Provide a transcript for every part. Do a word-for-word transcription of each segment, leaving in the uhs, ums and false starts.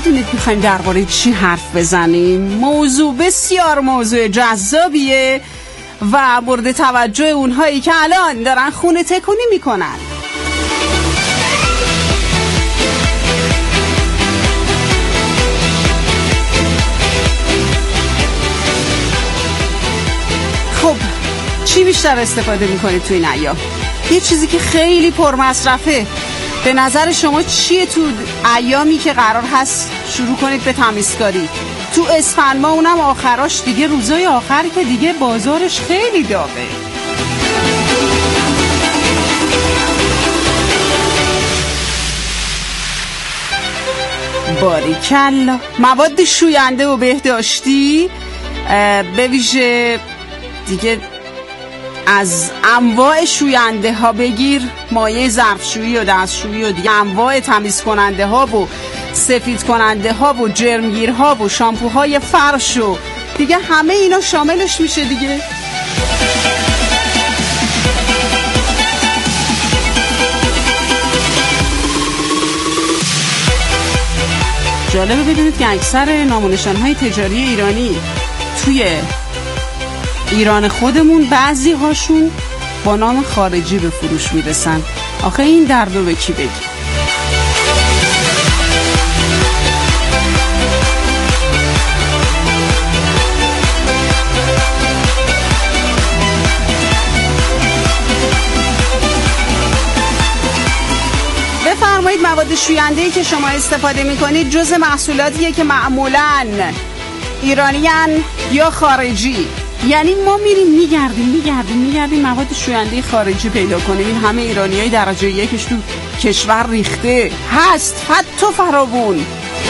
میدونید میخوایم درباره چی حرف بزنیم؟ موضوع بسیار موضوع جذابیه و مورد توجه اونهایی که الان دارن خونه تکونی میکنن. خب چی بیشتر استفاده میکنید تو این ایام؟ یه چیزی که خیلی پرمصرفه، به نظر شما چیه تو ایامی که قرار هست شروع کنید به تمیزکاری؟ تو اسفند ماه، اونم آخراش دیگه، روزای آخر که دیگه بازارش خیلی داغه. باریکلا. مواد شوینده و بهداشتی، به ویژه دیگه از انواع شوینده ها بگیر مایع ظرفشویی و دستشویی و دیگه انواع تمیز کننده ها و سفید کننده ها و جرمگیر ها و شامپوهای فرش و دیگه همه اینا شاملش میشه دیگه. جالبه بدونید که اکثر نام و نشانهای تجاری ایرانی توی ایران خودمون بعضی هاشون با نام خارجی به فروش میرسن. آخه این درد رو به کی بگی؟ بفرمایید مواد شوینده‌ای که شما استفاده میکنید جز محصولاتیه که معمولاً ایرانیان یا خارجی. یعنی ما میریم میگردیم میگردیم میگردیم مواد شوینده خارجی پیدا کنیم. این همه ایرانیای درجه یکش تو کشور ریخته هست، حتی فراوون.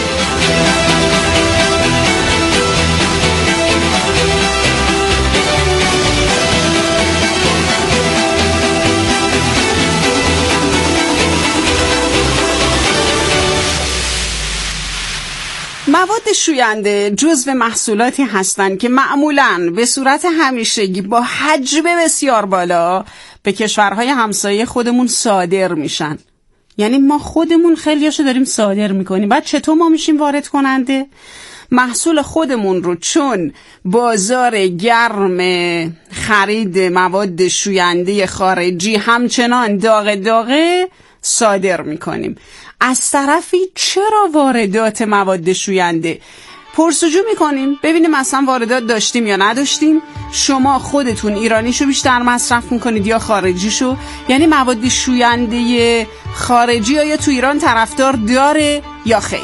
مواد شوینده جزو محصولاتی هستند که معمولاً به صورت همیشگی با حجم بسیار بالا به کشورهای همسایه خودمون صادر میشن. یعنی ما خودمون خیلیاشو داریم صادر میکنیم. بعد چطور ما میشیم وارد کننده؟ محصول خودمون رو چون بازار گرم خرید مواد شوینده خارجی همچنان داغ داغه صادر میکنیم. از طرفی چرا واردات مواد شوینده؟ پرسجو میکنیم ببینیم مثلا واردات داشتیم یا نداشتیم. شما خودتون ایرانیشو بیشتر مصرف میکنید یا خارجیشو؟ یعنی مواد شوینده خارجی یا تو ایران طرفدار داره یا خیر؟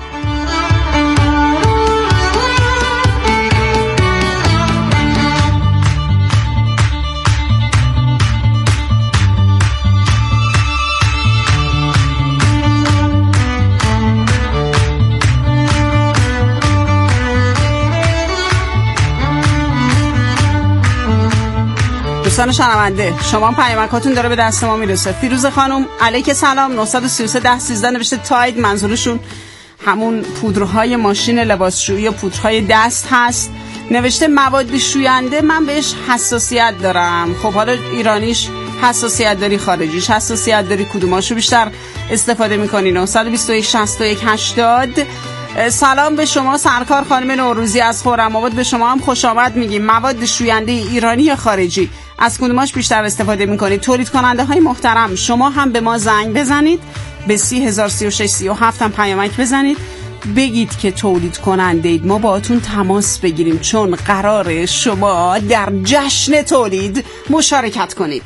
دوستان شنونده، شما پیامکاتون داره به دست ما میرسه. فیروز خانم علیک سلام. نه سه سه ده سیزده نوشته تاید، منظورشون همون پودرهای ماشین لباسشویی یا پودرهای دست هست. نوشته مواد شوینده من بهش حساسیت دارم. خب حالا ایرانیش حساسیت داری، خارجیش حساسیت داری، کدوماشو بیشتر استفاده میکنی؟ نه دو یک شصت و یک هشتاد. سلام به شما سرکار خانم نوروزی از خرم‌آباد، به شما هم خوش آمد میگیم. مواد شوینده ایرانی یا خارجی از کدوماش بیشتر استفاده میکنید؟ تولید کننده های محترم شما هم به ما زنگ بزنید، به سی هزار سی و شش سی و هفت هم پیامک بزنید، بگید که تولید کننده اید، ما باهاتون تماس بگیریم، چون قراره شما در جشن تولید مشارکت کنید.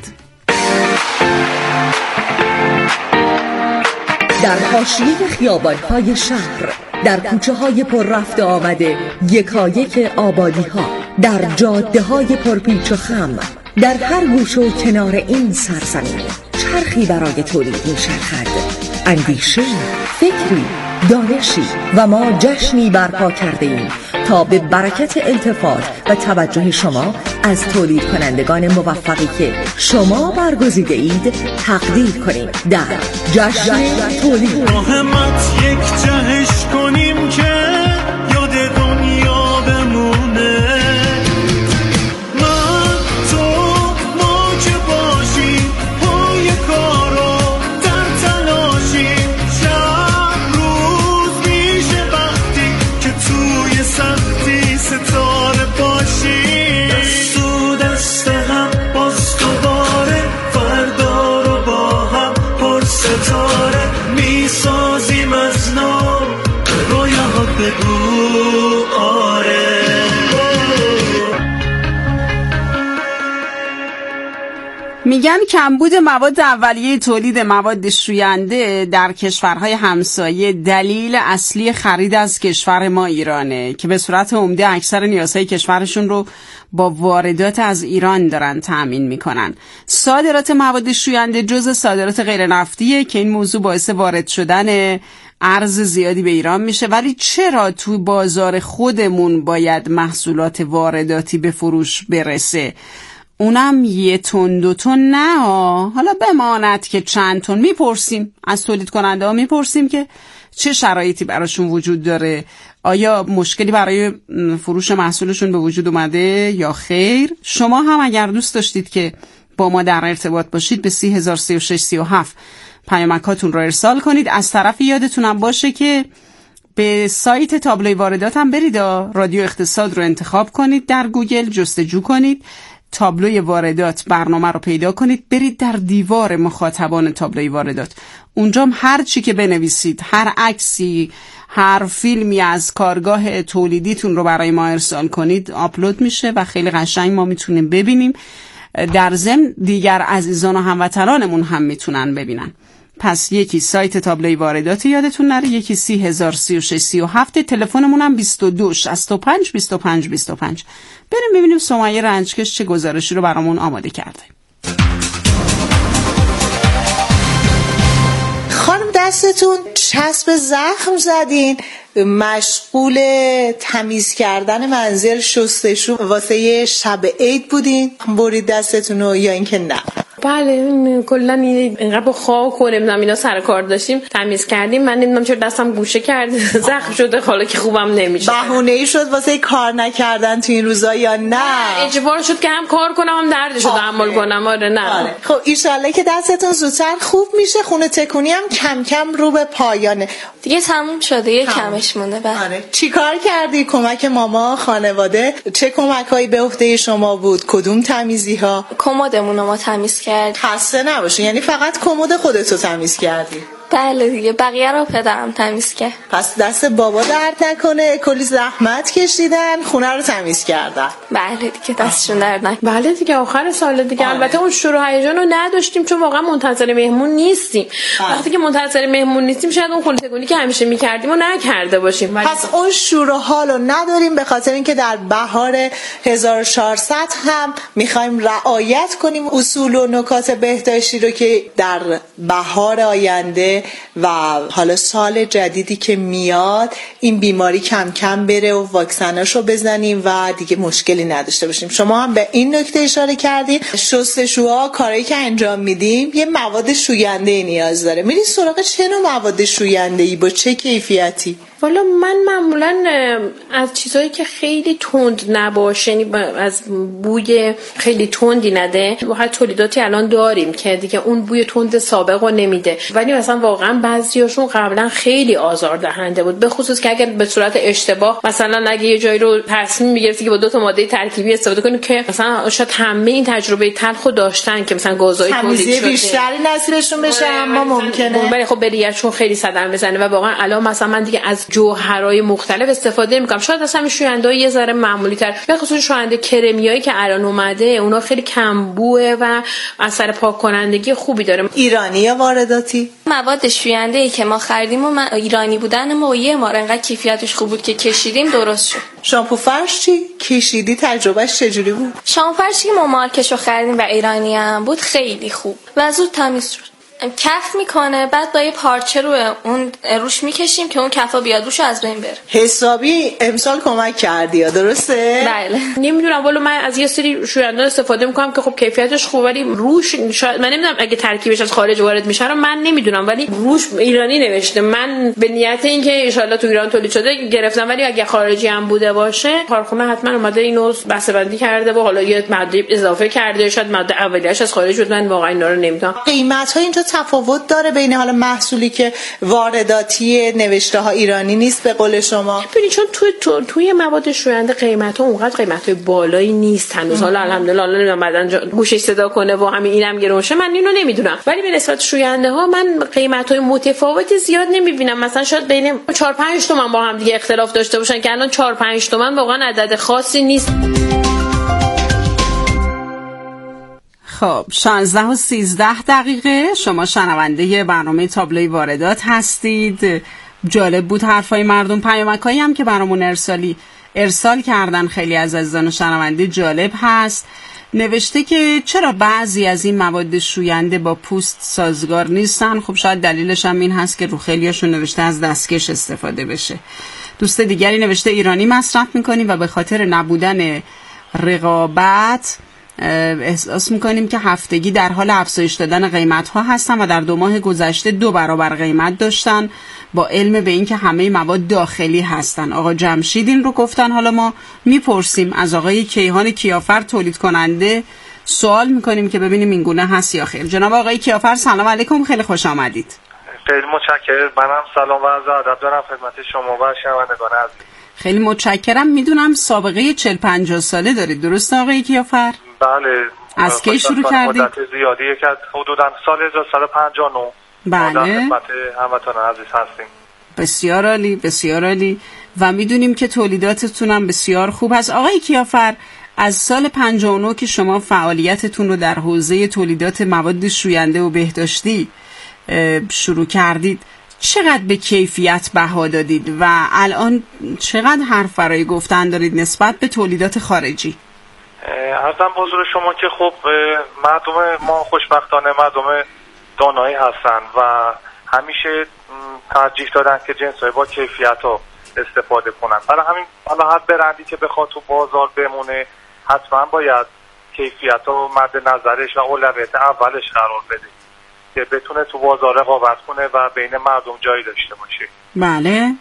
در حاشیه خیابان‌های شهر، در کوچه‌های پر رفت آمده یکایک آبادی‌ها، در جاده‌های پرپیچ و خم، در هر گوشه و کنار این سرزمین چرخی برای تولید می‌چرخد. اندیشه، فکری، دانشی و ما جشنی برپا کرده ایم تا به برکت التفات و توجه شما از تولید کنندگان موفقی که شما برگزیده اید تقدیر کنیم در جشن تولید. مهمت یک جهش کنیم که یاد دنیا بمونه. من تو ما که باشیم پای کارو در تلاشیم، شب روز میشه میگن کمبود مواد اولیه تولید مواد شوینده در کشورهای همسایه دلیل اصلی خرید از کشور ما ایرانه که به صورت عمده اکثر نیازهای کشورشون رو با واردات از ایران دارن تأمین میکنن. صادرات مواد شوینده جزء صادرات غیر نفتیه که این موضوع باعث وارد شدن ارز زیادی به ایران میشه. ولی چرا تو بازار خودمون باید محصولات وارداتی به فروش برسه؟ اونم یه تن دو تن نه ها. حالا بماند که چند تن. میپرسیم از تولید کننده ها، میپرسیم که چه شرایطی براشون وجود داره، آیا مشکلی برای فروش محصولشون به وجود اومده یا خیر. شما هم اگر دوست داشتید که با ما در ارتباط باشید به سی هزار سی و شش سی و هفت پیامکاتون رو ارسال کنید. از طرف یادتونم باشه که به سایت تابلوی واردات هم برید، رادیو اقتصاد رو انتخاب کنید، در گوگل جستجو کنید، تابلوی واردات برنامه رو پیدا کنید، برید در دیوار مخاطبان تابلوی واردات. اونجا هر چی که بنویسید، هر عکسی، هر فیلمی از کارگاه تولیدیتون رو برای ما ارسال کنید آپلود میشه و خیلی قشنگ ما میتونیم ببینیم. در ضمن دیگر عزیزان و هموطنانمون هم میتونن ببینن. پس یکی سایت تابلوی واردات یادتون نره، یکی سی هزار سی و شش سی و هفت، تلفنمون هم بیست و دو شصت و پنج بیست و پنج بیست و پنج. بریم ببینیم سمیه رنجکش چه گزارشی رو برامون آماده کرده. خانم دستتون چسب زخم زدین، مشغول تمیز کردن منزل، شستشو واسه شب عید بودین، برید دستتون رو یا اینکه نه؟ بله کلا اینقدر با خاک و نمیدونم اینا سر کار داشتیم تمیز کردیم. من نمیدونم چرا دستم گوشه کرده زخم شده، حالا که خوبم نمیشه. بهونه‌ای شد واسه کار نکردن تو این روزا یا نه؟ نه اجبار شد که هم کار کنم هم دردشو تحمل کنم. آره نه آره. خب ایشالله که دستتون زودتر خوب میشه. خونه تکونی هم کم کم رو به پایانه دیگه، تموم شده، یه کمش مونده. بله. آره. چی کار کردی؟ کمک ماما، خانواده چه کمکایی به عهده شما بود؟ کدوم تمیزی ها؟ کمدمون رو ما تمیز کرد. خسته نباشی، یعنی فقط کمد خودتو تمیز کردی؟ بله دیگه، بقیه رو پدرم تمیز کرد. پس دست بابا درد نکنه، کلی زحمت کشیدن، خونه رو تمیز کردن. بله دیگه، دستشون درد نکنه. بله دیگه، آخر سال دیگه. آه. البته اون شروع هیجان رو نداشتیم چون واقعا منتظر مهمون نیستیم. آه. وقتی که منتظر مهمون نیستیم شاید اون خونه‌تگونی که همیشه می‌کردیم و نکرده باشیم. ولی پس اون شروع حالو نداریم به خاطر اینکه در بهار هزار و چهارصد هم می‌خوایم رعایت کنیم اصول و نکات بهداشتی رو که در بهار آینده و حالا سال جدیدی که میاد این بیماری کم کم بره و واکسناشو بزنیم و دیگه مشکلی نداشته باشیم. شما هم به این نکته اشاره کردین. شستشوها، کارهایی که انجام میدیم یه مواد شوینده نیاز داره. میرین سراغ چه نوع مواد شوینده‌ای با چه کیفیتی؟ والا من معمولا از چیزایی که خیلی تند نباشه، یعنی از بوی خیلی تندی نده. واقعا تولیداتی الان داریم که دیگه اون بوی تند سابق رو نمیده، ولی مثلا واقعا بعضیاشون قبلا خیلی آزاردهنده بود، به خصوص که اگر به صورت اشتباه مثلا اگه یه جایی رو تصمیم میگرفتی که با دو تا ماده ترکیبی استفاده کنی که مثلا شاید همه این تجربه تلخو داشتن که مثلا گازهای تولید شده بیشتری نصیبشون بشه، اما ممکنه ولی خب بریشون خیلی صدمه بزنه و واقعا الان مثلا من دیگه از جوهرهای مختلف استفاده میکنم. شاید اصلا شوینده یه ذره معمولی تر، به خصوص شوینده کرمیایی که الان اومده اونا خیلی کم بوه و اثر پاک کنندگی خوبی داره. ایرانی یا وارداتی؟ مواد شوینده ای که ما خریدیم و ایرانی بودن ما یه ما انقدر کیفیتش خوب بود که کشیدیم درست شد. شامپو فرش چی کشیدی؟ تجربهش چجوری بود؟ شامپو فرشی که ما مارکشو خریدیم و ایرانی هم بود خیلی خوب و زود تمیز شد. کف میکنه، بعد با یه پارچه رو اون روش میکشیم که اون کفا بیاد روش از بین بره. حسابی امسال کمک کردی، درسته؟ بله. نمیدونم والا من از یه سری شوینده استفاده میکنم که خب کیفیتش خوبه ولی روش شاید من نمیدونم اگه ترکیبش از خارج وارد میشه رو من نمیدونم، ولی روش ایرانی نوشته. من به نیت اینکه ان شاءالله تو ایران تولید شده گرفتم، ولی اگه خارجی هم بوده باشه کارخونه حتما اومده اینو بسته‌بندی کرده و حالا یه ماده اضافه کرده، شاید ماده اولیه‌اش از خارج بود. من واقعا اینا رو نمیدونم. قیمت‌ها اینجا تفاوت داره بین حالا محصولی که وارداتی نوشته ها ایرانی نیست به قول شما؟ ببینید چون توی تو، توی مواد شوینده قیمت‌ها اونقدر قیمت‌های بالایی نیست هنوز. حالا الحمدلله الان نمیدونم بعدن گوشش صدا کنه و همین اینم گرون شه، من اینو نمیدونم، ولی به نسبت شوینده ها من قیمت‌های متفاوتی زیاد نمیبینم. مثلا شاید بین چهار پنج تومن با هم دیگه اختلاف داشته باشن که الان چهار پنج تومن واقعا عدد خاصی نیست. خب شانزده و سیزده دقیقه شما شنونده برنامه تابلوی واردات هستید. جالب بود حرفای مردم. پیامکایی هم که برامون ارسالی ارسال کردن خیلی از عزیزان و شنونده جالب هست. نوشته که چرا بعضی از این مواد شوینده با پوست سازگار نیستن. خب شاید دلیلش هم این هست که رو خیلیاشون نوشته از دستکش استفاده بشه. دوست دیگری نوشته ایرانی مصرف میکنیم و به خاطر نبودن رقابت احساس میکنیم که هفتگی در حال افزایش دادن قیمت ها هستن و در دو ماه گذشته دو برابر قیمت داشتن با علم به این که همه مواد داخلی هستن. آقا جمشید این رو گفتن. حالا ما میپرسیم از آقای کیهان کیافر تولید کننده سوال میکنیم که ببینیم این گونه هست یا خیر. جناب آقای کیافر سلام علیکم، خیلی خوش آمدید. خیلی متشکرم. منم سلام و عرض ادب دارم خدمت شما و شنوندگان عزیز. خیلی متشکرم. میدونم سابقه چهل پنجاه ساله دارید، درسته آقای کیافر؟ بله. از کی شروع کردید؟ مدت زیادی که حدوداً سال هزار و سیصد و پنجاه و نه بله. در خدمت هموطنان عزیز هستیم. بسیار عالی، بسیار عالی. و میدونیم که تولیداتتون هم بسیار خوب هست. آقای کیافر از سال پنجاه و نه که شما فعالیتتون رو در حوزه تولیدات مواد شوینده و بهداشتی شروع کردید، چقدر به کیفیت بها دادید و الان چقدر حرف برای گفتن دارید نسبت به تولیدات خارجی؟ عرضم بزرگ شما که خب مردم ما خوشبختانه مردم دانایی هستن و همیشه ترجیح دادن که جنس‌های با کیفیت ها استفاده کنن. برای همین حالا هر برندی که بخواد تو بازار بمونه حتما باید کیفیت ها مد نظرش و اولویت اولش قرار بده که بتونه تو بازار رقابت کنه و بین مردم جایی داشته باشه. بله.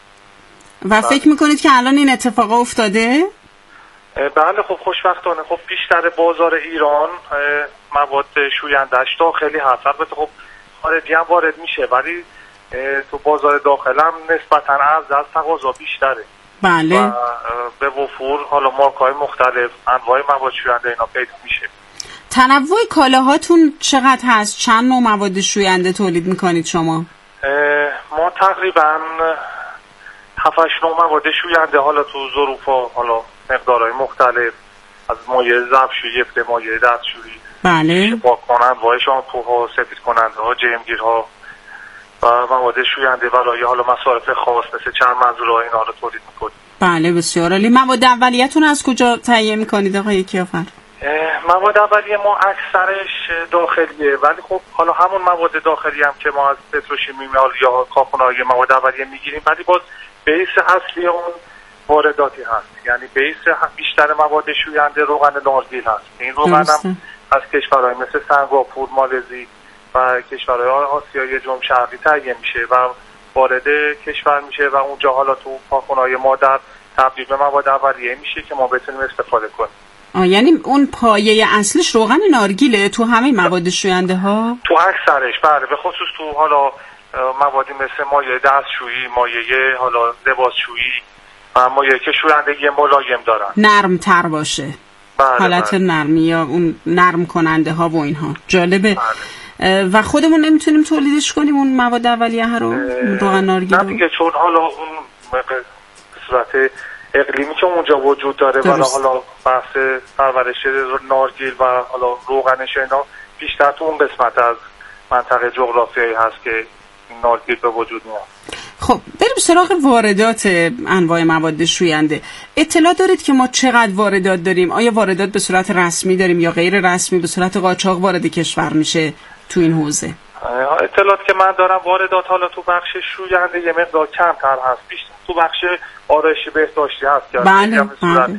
و فکر میکنید که الان این اتفاق افتاده؟ بله. خب خوشبختانه خب بیشتر بازار ایران مواد شوینده‌اش داخلی هست. البته خب خارجی هم وارد میشه ولی تو بازار داخل هم نسبتاً عرضه از تقاضا بیشتره. بله. و به وفور حالا مارک‌های مختلف انواع مواد شوینده اینا پیدا میشه. تنوع کالاهاتون چقدر هست؟ چند نوع مواد شوینده تولید میکنید شما؟ ما تقریباً هفت هشت نوع مواد شوینده حالا تو ظروف‌ها حالا مقدارهای مختلف از مایع ظرفشویی، مایع دستشویی، بله، پاک کننده های شامپوها، سفید کننده ها، جرمگیرها و مواد شوینده برای حالا مصارف خاص مثل چند منظورها اینا رو تولید میکنیم. بله بسیار عالی. مواد اولیه‌تون از کجا تهیه میکنید آقای کیافر؟ مواد اولیه ما اکثرش داخلیه ولی خب حالا همون مواد داخلی هم که ما از پتروشیمی یا کارخانه‌های مواد اولیه میگیریم ولی باز بیس اصلی اون وارداتی هست. یعنی بیس بیشتر مواد شوینده روغن نارگیل هست. این روغن هم از کشورهای مثل سنگاپور، مالزی و کشورهای آسیای جنوب شرقی تهیه میشه و وارد کشور میشه و اونجا حالا تو کارخانه‌های مادر تبدیل به مواد اولیه میشه که ما بتونیم استفاده کنیم. آه یعنی اون پایه اصلش روغن نارگیله تو همه مواد شوینده ها؟ تو اکثرش بله. به خصوص تو حالا موادی مثل مایع دستشویی، مایع حالا لباسشویی و مایعی که شویندگی ملایم دارن، نرم تر باشه. بله حالت بله. نرمی یا اون نرم کننده ها و اینها. جالبه. بله. و خودمون نمیتونیم تولیدش کنیم اون مواد اولیه ها رو، روغن نارگیل؟ نه دیگه، چون حالا اون به صورت اقلیمی که اونجا وجود داره و حالا بحث پرورش نارگیل و حالا روغنش اینا بیشتر تو اون قسمت از منطقه جغرافیایی هست که نارگیل به وجود میاد. خب بریم سراغ واردات انواع مواد شوینده. اطلاع دارید که ما چقدر واردات داریم؟ آیا واردات به صورت رسمی داریم یا غیر رسمی به صورت قاچاق وارد کشور میشه تو این حوزه؟ اطلاعات که من دارم واردات حالا تو بخش شوینده یه مقدار کمتر هست، بیشتر تو بخش آرایشی بهداشتی هست که بله به صورت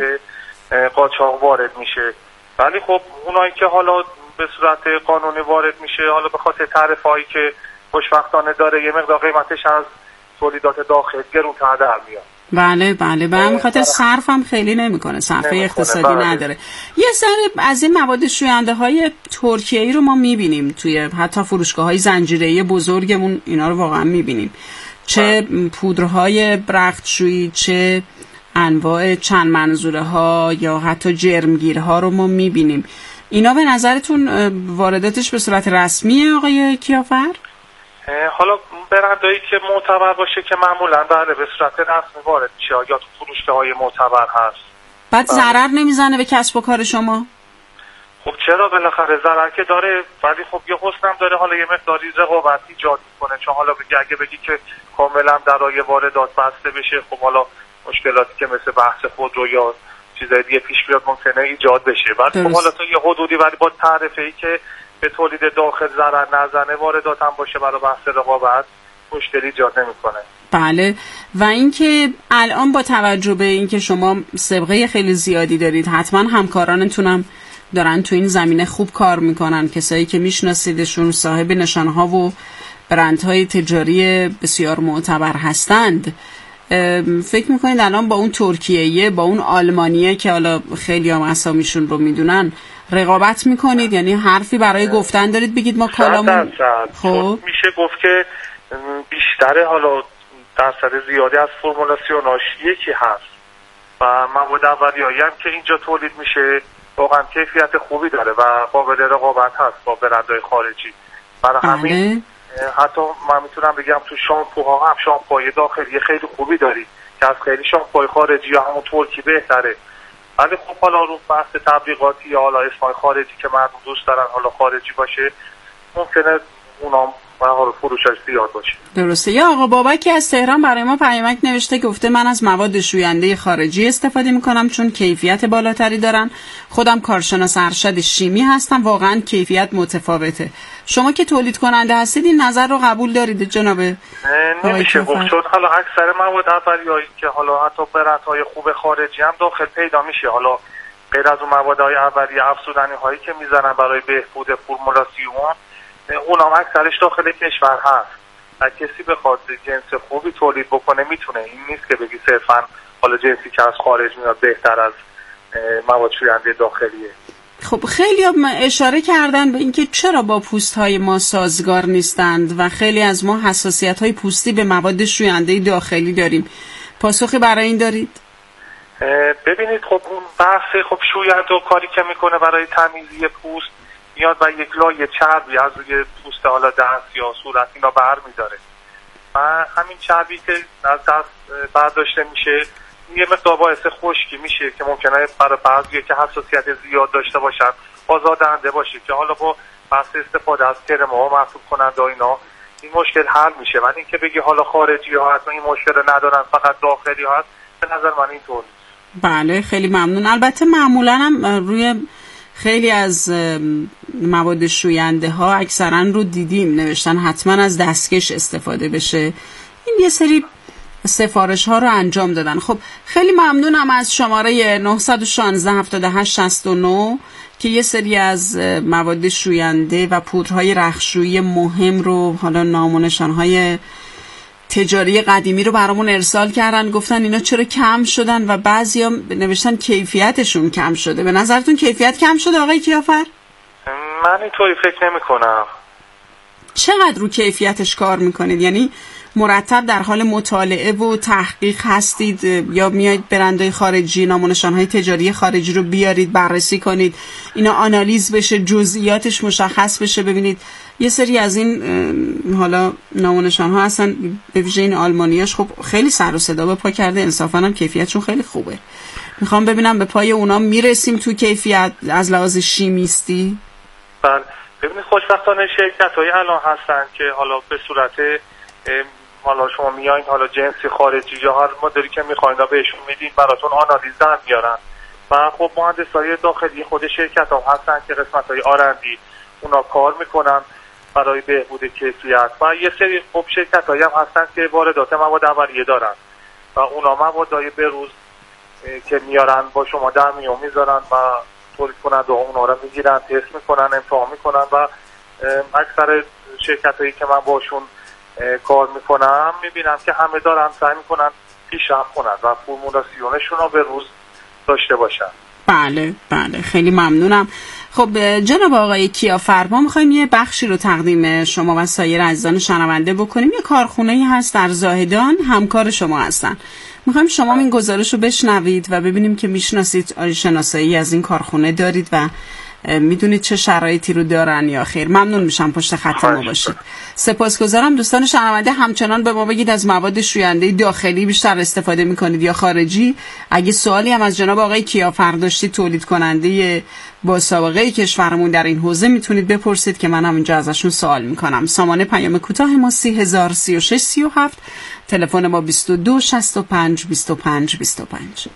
قاچاق وارد میشه. ولی خب اونایی که حالا به صورت قانونی وارد میشه حالا به خاطر تعرفه‌ای که خوشبختانه داره یه مقدار قیمتش از تولیدات داخل گرون‌تر در میاد. بله بله به همین خاطر صرف هم خیلی نمیکنه، صرفه اقتصادی بله. نداره. یه ذره از این مواد شوینده های ترکیه‌ای رو ما میبینیم توی حتی فروشگاه های زنجیره‌ای بزرگمون، اینا رو واقعا میبینیم، چه پودرهای برختشویی چه انواع چند منظوره ها یا حتی جرمگیرها رو ما میبینیم. اینا به نظرتون وارداتش به صورت رسمیه آقای کیافر؟ حالا برندایی که معتبر باشه که معمولا بله به صورت رسمی وارد میشه یا تو فروشگاه های معتبر هست. بعد ضرر نمیزنه به کسب و کار شما؟ خب چرا بالاخره ضرر که داره، ولی خب یه حسنم داره. حالا یه مقداری رقابت ایجاد میکنه، چون حالا بگی اگه بگی که کاملا درای واردات بسته بشه، خب حالا مشکلاتی که مثل بحث خودرو یا چیزای دیگه پیش بیاد ممکنه ایجاد بشه. بعد خب حالا تو یه حدودی ولی با تعرفه‌ای که به تولید داخل ضرر نزنه، واردات هم باشه، برای بحث رقابت مشکلی ایجاد نمیکنه. بله. و اینکه الان با توجه به اینکه شما سابقه خیلی زیادی دارید، حتما همکارانتونم دارن تو این زمینه خوب کار میکنن، کسایی که میشناسیدشون صاحب نشانها و برندهای تجاری بسیار معتبر هستند. فکر میکنید الان با اون ترکیه‌ای، با اون آلمانیه که حالا خیلی هم اسامیشون رو میدونن، رقابت میکنید؟ یعنی حرفی برای گفتن دارید بگید ما کالامون؟ خب میشه گفت که بیشتر حالا درصد زیادی از فرمولاسیوناش یکی هست و مواد اولیه‌ای هم که اینجا تولید میشه واقعا کیفیت خوبی داره و قابل رقابت هست با برندهای خارجی. برای همین حتی من میتونم بگم تو شامپوها هم شامپوهای داخلی خیلی خوبی داری که از خیلی شامپوهای خارجی یا همون ترکی بهتره. ولی خب حالا رو بحث تبلیغاتی یا حالا اسمای خارجی که مردم دوست دارن حالا خارجی باشه، ممکنه اونام و حالا فروشش زیاد باشه. درسته. یا آقا بابکی از تهران برای ما پیامک نوشته، گفته من از مواد شوینده خارجی استفاده میکنم چون کیفیت بالاتری دارن. خودم کارشناس ارشد شیمی هستم، واقعا کیفیت متفاوته. شما که تولید کننده هستید این نظر رو قبول دارید جناب؟ نمیشه گفت، چون حالا اکثر مواد اولیه‌ای که حالا حتی برندهای خوب خارجی هم داخل پیدا میشه، حالا غیر از اون موادهای اولیه افزودنی هایی که میزنن برای بهبود فرمولاسیون، اونم اکثرش داخل کشور هست و کسی بخواد جنس خوبی تولید بکنه میتونه. این نیست که بگی صرفا حالا جنسی که از خارج میاد بهتر از مواد شوینده داخلیه. خب خیلی اشاره کردن به اینکه چرا با پوست های ما سازگار نیستند و خیلی از ما حساسیت های پوستی به مواد شوینده داخلی داریم. پاسخی برای این دارید؟ ببینید خب اون بحث خب شوینده و کاری که میکنه برای تمیزی پوست میاد و یک لایه چربی از روی پوست حالا دست یا صورت اینا بر میداره و همین چربی که از دست برداشته میشه یه مقدار باعث خشکی میشه که ممکنه برای بعضی که حساسیت زیاد داشته باشن آزاردهنده باشه که حالا با بحث استفاده از کرم ها مرطوب کننده اینا این مشکل حل میشه. من اینکه بگی حالا خارجی ها هست این مشکل ندارن فقط داخلی ها هست، به نظر من اینطور نیست. بله خیلی ممنون. البته معمولا هم روی خیلی از مواد شوینده ها اکثرا رو دیدیم نوشتن حتما از دستکش استفاده بشه. این یه سری سفارش ها رو انجام دادن. خب خیلی ممنونم از شماره نه یک شش هفت هشت شش نه که یه سری از مواد شوینده و پودرهای رختشویی مهم رو، حالا نام و نشانهای تجاری قدیمی رو برامون ارسال کردن. گفتن اینا چرا کم شدن و بعضیا نوشتن کیفیتشون کم شده. به نظرتون کیفیت کم شده آقای کیافر؟ من اینطوری فکر نمی کنم. چقدر رو کیفیتش کار میکنید؟ یعنی مرتب در حال مطالعه و تحقیق هستید یا میایید برندهای خارجی، نام و نشانهای تجاری خارجی رو بیارید بررسی کنید، اینا آنالیز بشه، جزئیاتش مشخص بشه، ببینید یه سری از این حالا نام و نشانها هستن به ویژه این آلمانیاش خب خیلی سر و صدا به پا کرده، انصافا هم کیفیتشون خیلی خوبه. میخوام ببینم به پای اونا میرسیم تو کیفیت از لحاظ شیمیستی؟ بله ببینید خوشبختانه شرکت‌های الان هستن که حالا به صورت حالا شما میایین حالا جنسی خارجی یا هر مدلی که میخواین بهشون میدین براتون آنالیز در میارن و خب مهندسای داخلی خود شرکت هم هستن که قسمت‌های آرندی اونا کار میکنن برای بهبود کیفیت و یه سری خب شرکت‌هایی هم هستن که واردات مواد اولیه دارن و اونا موادهای بروز که میارن با شما در میون میذارن و تولید کننده اونا رو میگیرن، تست میکنن، امتحان میکنن و اکثر شرکت‌هایی که من باشون کار میکنم میبینم که همه دارن سعی میکنن پیشرفت کنن و فرمولاسیونشون رو به روز داشته باشن. بله بله خیلی ممنونم. خب جناب آقای کیافر، ما میخوایم یه بخشی رو تقدیم شما و سایر عزیزان شنونده بکنیم. یه کارخونه‌ای هست در زاهدان، همکار شما هستن. میخوایم شما این گزارش رو بشنوید و ببینیم که میشناسید، شناسایی از این کارخونه دارید و میدونید چه شرایطی رو دارن یا خیر. ممنون میشم پشت خط ما باشید. سپاسگزارم. دوستان شنونده همچنان به ما بگید از مواد شوینده داخلی بیشتر استفاده میکنید یا خارجی. اگه سوالی هم از جناب آقای کیافر داشتید، تولید کننده با سابقه کشورمون در این حوزه، میتونید بپرسید که من هم اینجا ازشون سوال میکنم. سامانه پیام کوتاه ما سی هزار سی و شش سی و هفت، تلفن ما بیست و دو شصت و پنج بیست و پنج بیست و پنج.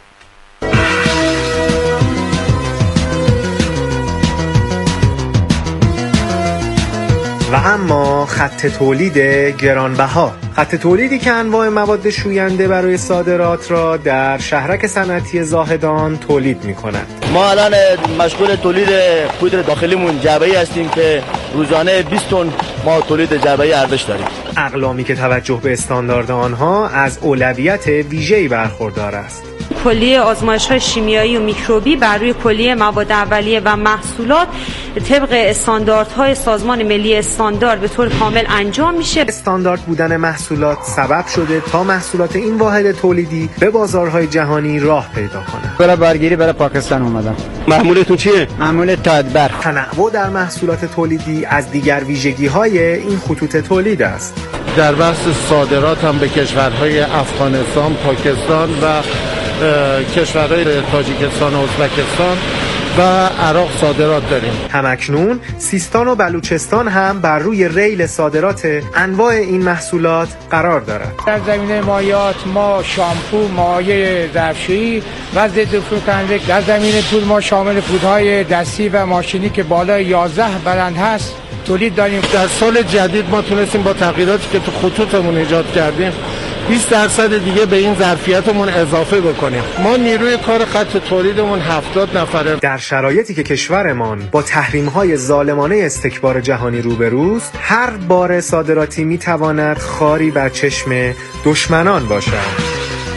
و اما خط تولید گرانبها، خط تولیدی که انواع مواد شوینده برای صادرات را در شهرک صنعتی زاهدان تولید می‌کند. ما الان مشغول تولید پودر داخلیمون جعبه‌ای هستیم که روزانه بیست تن ما تولید جعبه‌ای ارزش داریم. اقلامی که توجه به استاندارد آنها از اولویت ویژه‌ای برخوردار است. کلیه آزمایش‌های شیمیایی و میکروبی بر روی کلیه مواد اولیه و محصولات طبق استانداردهای سازمان ملی استاندارد به طور کامل انجام میشه. استاندارد بودن محصولات سبب شده تا محصولات این واحد تولیدی به بازارهای جهانی راه پیدا کنه. برای بارگیری برای پاکستان اومدم. محمولتون چیه؟ محمول تادبر. تنوع در محصولات تولیدی از دیگر ویژگی‌های این خطوط تولید است. در بحث صادرات هم به کشورهای افغانستان، پاکستان و کشورهای تاجیکستان و ازبکستان و عراق صادرات داریم. همکنون سیستان و بلوچستان هم بر روی ریل صادرات انواع این محصولات قرار دارد. در زمینه مایعات ما شامپو، مایع ظرفشویی و ضد فروکننده. در زمینه پود ما شامل پودهای دستی و ماشینی که بالای یازده بلند هست تولید داریم. در سال جدید ما تونستیم با تغییراتی که تو خطوطمون ایجاد کردیم بیست درصد دیگه به این ظرفیتمون اضافه بکنیم. ما نیروی کار خط تولیدمون هفتاد نفره. در شرایطی که کشورمان با تحریم‌های ظالمانه استکبار جهانی روبروست، هر بار صادراتی میتواند خاری بر چشم دشمنان باشد.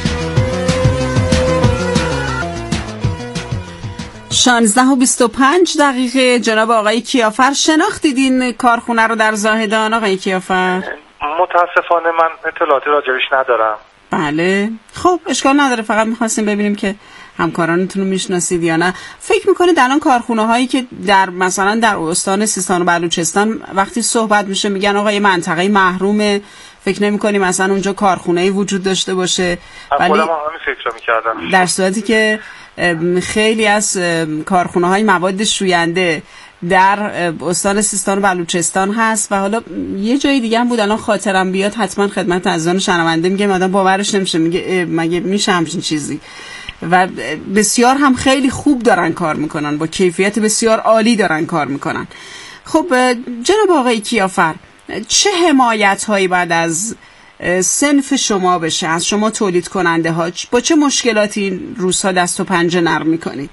شانزده و بیست و پنج دقیقه. جناب آقای کیافر، شناختید این کارخونه رو در زاهدان آقای کیافر؟ متاسفانه من اطلاعاتی راجبش ندارم. بله خب اشکال نداره، فقط میخواستیم ببینیم که همکارانتون رو میشناسید یا نه. فکر میکنید الان کارخونه هایی که در مثلا در استان سیستان و بلوچستان وقتی صحبت میشه میگن آقا یه منطقه محرومه، فکر نمی‌کنیم مثلا اونجا کارخونه‌ای وجود داشته باشه، ولی خودم همین فکر رو می‌کردم، در صورتی که خیلی از کارخونه‌های مواد شوینده در استان سیستان و بلوچستان هست و حالا یه جای دیگه هم بود الان خاطرم بیاد حتما خدمت عزیزان شنونده میگم آدم باورش نمیشه، میگه مگه میشه همچین چیزی. و بسیار هم خیلی خوب دارن کار میکنن، با کیفیت بسیار عالی دارن کار میکنن. خب جناب آقای کیافر، چه حمایت هایی بعد از صنف شما بشه، از شما تولید کننده ها، با چه مشکلاتی این روزها دست و پنجه نرم میکنید؟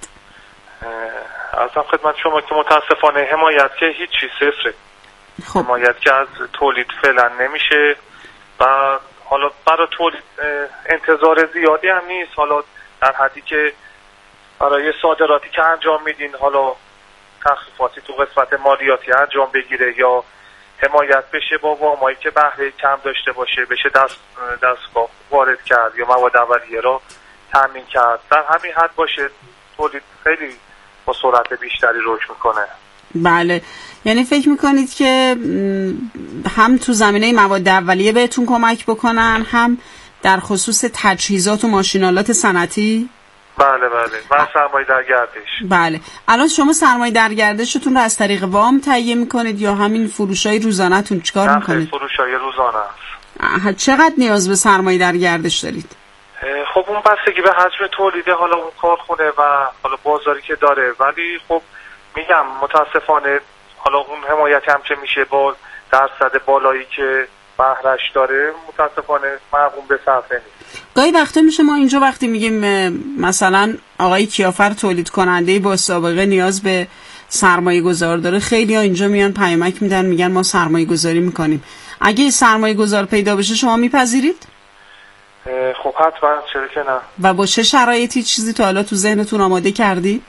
ازم خدمت شما که متاسفانه حمایت که هیچی صفره. خب. حمایت که از تولید فعلا نمیشه و حالا برای تولید انتظار زیادی هم نیست. حالا در حدی که برای صادراتی که انجام میدین حالا تخفیفاتی تو قسمت مالیاتی انجام بگیره یا حمایت بشه با وامایی که بهره کم داشته باشه، بشه دست دستگاه وارد کرد یا مواد اولیه را تامین کرد، در همین حد باشه تولید خیلی با سرعت بیشتری رشد میکنه. بله، یعنی فکر میکنید که هم تو زمینه مواد اولیه بهتون کمک بکنن، هم در خصوص تجهیزات و ماشینالات صنعتی؟ بله بله، من سرمایه در گردش. بله، الان شما سرمایه در گردشتون رو از طریق وام تهیه میکنید یا همین فروشای روزانه تون چیکار میکنید؟ فروشای روزانه است. چقدر نیاز به سرمایه در گردش دارید؟ خب اون بستگی به حجم تولیده حالا اون کارخونه و حالا بازاری که داره، ولی خب میگم متاسفانه حالا اون حمایتی هم که میشه با درصد بالایی که بهرهش داره متاسفانه مقوم به صرفه نیست. گاهی وقتا میشه ما اینجا وقتی میگیم مثلا آقای کیافر تولید کننده با سابقه نیاز به سرمایه گذار داره، خیلی ها اینجا میان پیامک میدن میگن ما سرمایه گذاری میکنیم. اگه سرمایه گذار پیدا بشه شما میپذیرید؟ خب حتما، چرا که نه. و با چه شرایطی چیزی تا حالا تو ذهنتون آماده کردی؟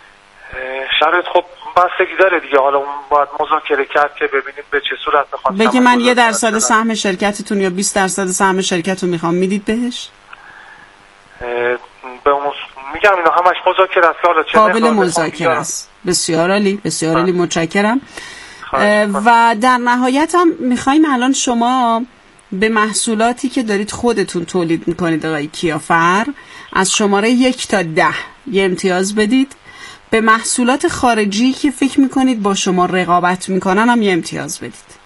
شرایط خب بستگی داره دیگه، حالا باید مذاکره کرد که ببینید به چه صورت میخواد. بگی من یه درصد سهم شرکتتون یا بیست درصد سهم شرکتتون میخوام، میدید بهش؟ به اون میگم اینا همش مذاکره است، حالا چه قابل مذاکره است. بسیار عالی، بسیار عالی، متشکرم. و در نهایت هم میخوایم الان شما به محصولاتی که دارید خودتون تولید میکنید آقای کیافر از شماره یک تا ده یه امتیاز بدید، به محصولات خارجی که فکر میکنید با شما رقابت میکنن هم یه امتیاز بدید.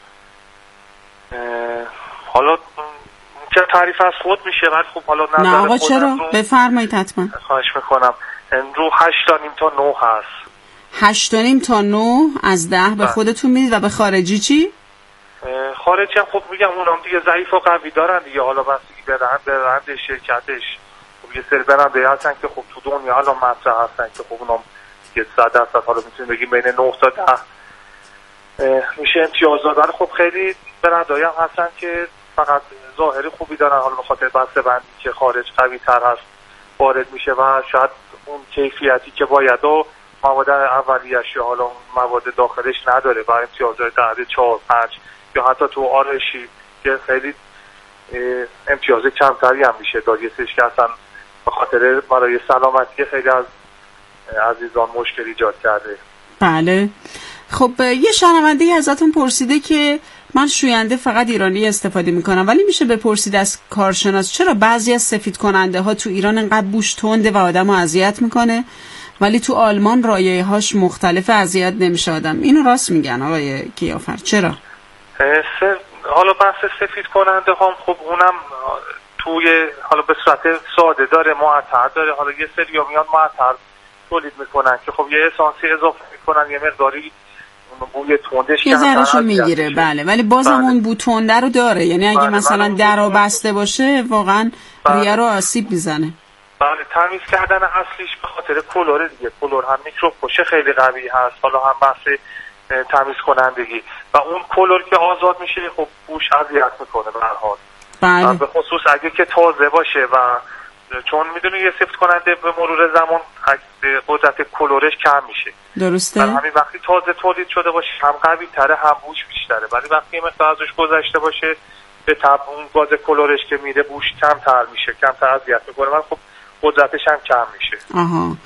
حالا که تعریف از خود میشه ولی خب حالا نظر نه آقا چرا؟ رو بفرمایید حتما. خواهش میکنم. رو هشت تا نیم تا نه هست. هشت تا نیم تا نه از ده به خودتون میدید و به خارجی چی؟ خارجی هم خب میگم اونم دیگه ضعیف و قوی دارن دیگه، حالا بستگی به رند به رند شرکتش. خب یه سری برنده هستن که خب تو دنیا حالا مطرح هستن که خب اونم یه صد درصد حالا میتونیم بگیم بین نه تا ده میشه امتیاز دادن. خب خیلی برنده‌ای هم هستن که فقط ظاهری خوبی دارن، حالا به خاطر بسته بندی که خارج قوی تر هست وارد میشه و شاید اون کیفیتی که باید و مواد اولیه‌اش یا حالا مواد داخلش نداره و امتیازهای در چهار پنج یا حتی تو آرشی که خیلی امتیاز کمتری هم میشه داد. یه سریش که اصلا به خاطر برای سلامتی خیلی از عزیزان مشکل ایجاد کرده. بله. خب یه شنونده ازتون پرسیده که من شوینده فقط ایرانی استفاده میکنم، ولی میشه بپرسید از کارشناس چرا بعضی از سفید کننده ها تو ایران انقدر بوش تنده و آدمو اذیت میکنه ولی تو آلمان رایحه هاش مختلف، اذیت نمیشه آدم؟ اینو راست میگن آقای کیافر؟ چرا؟ حالا بحث سفید کننده هم خب اونم توی حالا به صورت ساده داره، معطر داره. حالا یه سری ها میان معطر تولید میکنن که خب یه اسانسی اضافه میکنن، یه مقداری بوی تندش یه ذرهشو میگیره. بله ولی بازم بله. اون بو تنده رو داره، یعنی اگه بله. مثلا بله. در رو بسته باشه واقعا بله. ریه رو آسیب میزنه. بله تمیز کردن اصلیش به خاطر کلور دیگه، کلور هم میکروب کشه خیلی قوی هست، حالا هم بحث تمیز کنندگی و اون کلور که آزاد میشه خب بوش اذیت میکنه به هر حال. بله. به خصوص اگه که تازه باشه و چون میدونی یه سفت کننده به مرور زمان قدرت کلورش کم میشه. درسته. و همین وقتی تازه تولید شده باشه هم قوی تره هم بوش بیشتره، ولی وقتی مقدار ازش گذشته باشه به تبع اون گاز کلورش که میره بوش کمتر میشه، کمتر اذیت میکنه و خب قدرتش هم کم میشه. آها.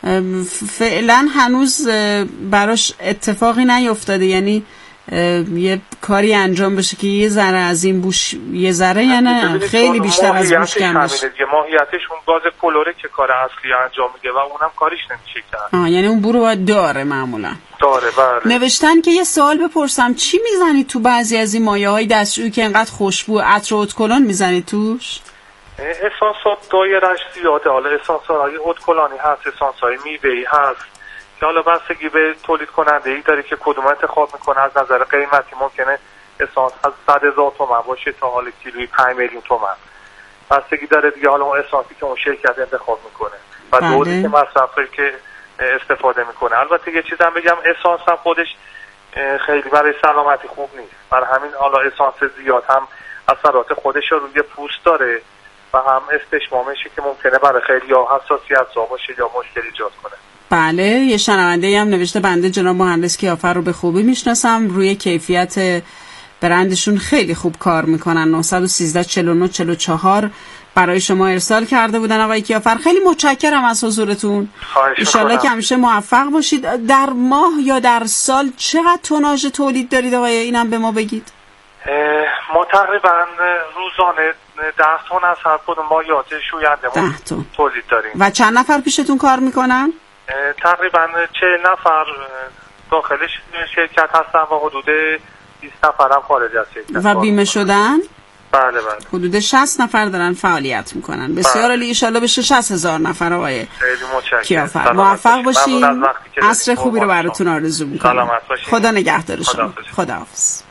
فعلا هنوز براش اتفاقی نیفتاده، یعنی یه کاری انجام بشه که یه ذره از این بوش یه ذره یا نه خیلی بیشتر از بوش کم بشه؟ ماهیتش اون گاز کلوره که کار اصلی انجام میده و اونم کارش نمیشه کرد. آه یعنی اون بو رو باید داره معمولا. داره بله. نوشتن که یه سوال بپرسم، چی میزنید تو بعضی از این مایه های دستشویی که انقدر خوشبو، عطر ادکلن میزنید توش؟ اسانسات دایرش زیاده، حالا اسانس‌های ادکلانی هست، اسانس‌های میوه‌ای هست که حالا بستگی به تولید کننده ای داره که کدوم انتخاب میکنه. از نظر قیمتی ممکنه اسانس از صد هزار تومان باشه تا حالا کیلویی پنج میلیون تومان، بستگی داره دیگه حالا اون اسانسی که اون شرکت انتخاب میکنه و بله. دوزی که مصرفی که استفاده میکنه. البته یه چیزم بگم، اسانس هم خودش خیلی برای سلامتی خوب نیست، برای همین حالا اسانس زیاد هم اثرات خودش رو روی پوست داره و هم استشمامشه که ممکنه برای خیلی ها حساسیت زا باشه یا مشکل ایجاد کنه. بله. یه شنونده هم نوشته بنده جناب مهندس کیافر رو به خوبی میشناسم، روی کیفیت برندشون خیلی خوب کار میکنن. نه یک سه چهار نه چهار چهار برای شما ارسال کرده بودن آقای کیافر. خیلی متشکرم از حضورتون. ان شاءالله که همیشه موفق باشید. در ماه یا در سال چقدر توناژ تولید دارید آقای؟ اینم به ما بگید. ما تقریبا روزانه ده تن از هر کدوم مایات شوینده‌مون تولید داریم. و چند نفر پیشتون کار میکنن؟ تقریبا چهل نفر داخلش شرکت هستن و حدود بیست نفر هم خارج از شرکت. و بیمه شدن؟ بله بله. حدود شصت نفر دارن فعالیت میکنن. بسیار عالی. ان شاءالله بشه شصت هزار نفر آقای کیافر. موفق باشید. عصر خوبی رو براتون آرزو میکنم. خدا نگهدار شما. خداحافظ.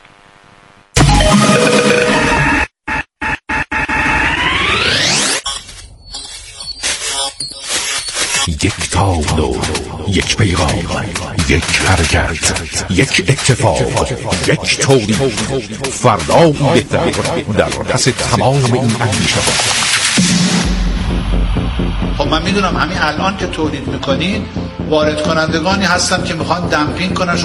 یک تاب و یک پیغام، یک حرکت، یک اتفاق، یک تولید، فردا بهتر در پس تمام این اندیشه. خب من میدونم همین الان که تولید میکنین وارد کنندگانی هستن که میخوان دمپینگ کنن.